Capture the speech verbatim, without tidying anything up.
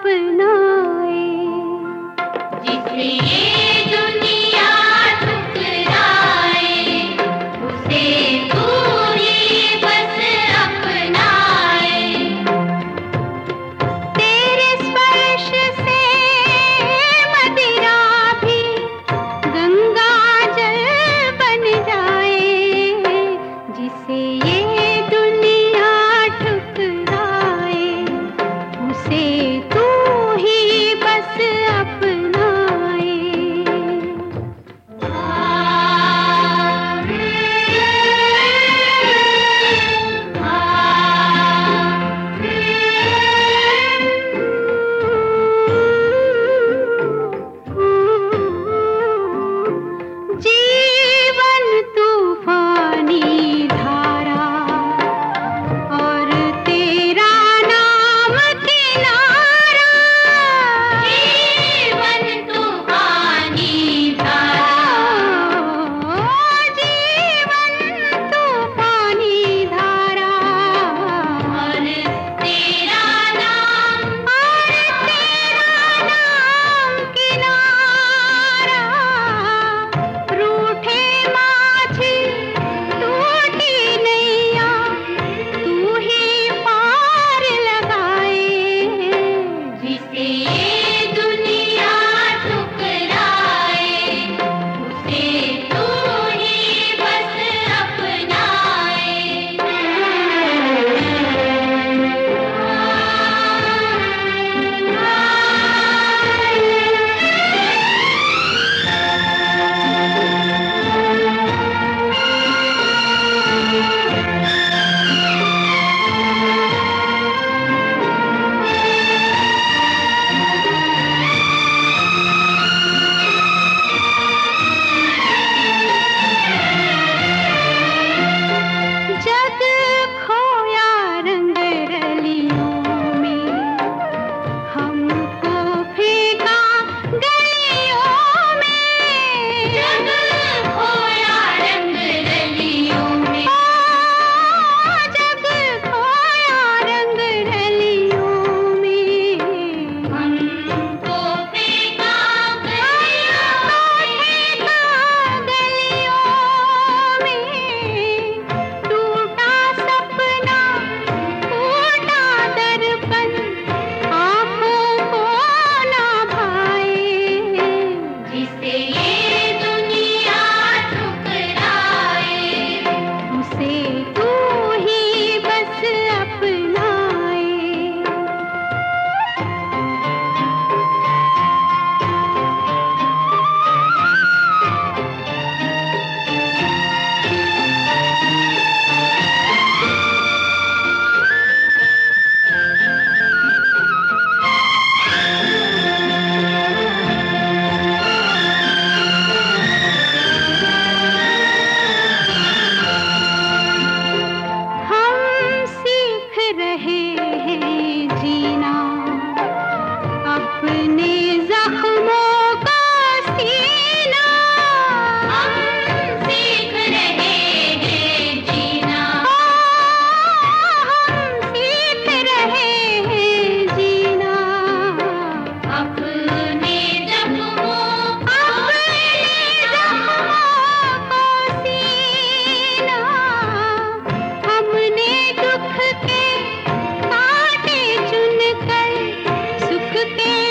अपनाए। जिसे ये दुनिया ठुकराए, उसे तू ही बस अपनाए। तेरे स्पर्श से मदिरा भी गंगा जल बन जाए। जिसे ये दुनिया ठुकराए, उसे तू ही बस अपनाए। जीवन तूफानी धारा और तेरा नाम किनारा। जीवन तूफानी धारा, जीवन तूफानी धारा और तेरा नाम, और तेरा नाम किनारा। रूठे माझी टूटी नैया, तू ही पार लगाए। जिसे ये दुनिया ठुकराए, उसे तू ही बस अपनाए। जग खोया रंग रलियों में, हमको फेंका गलियों में। जग खोया रंग रलियों में, जग खोया रंग रलियों में। हमको फेंका गलियों में। टूटा सपना, टूटा दर्पण, आँखों को ना भाए। जिसे ये दुनिया ठुकराए, उसे तू ही बस अपनाए। हम सीख रहे हैं जीना, अपने जख्मों का सीना। हम सीख रहे हैं जीना, हम सीख रहे हैं जीना। अपने जख्मों अपने जख्मों को सीना। हमने दुख के कांटे चुनकर सुख के